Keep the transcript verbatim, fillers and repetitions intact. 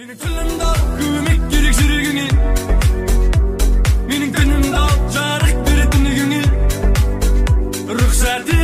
Mening tilimde kömek gerek жүрегіңе. Mening тынымда жарық беретін негіңе. Рұқсат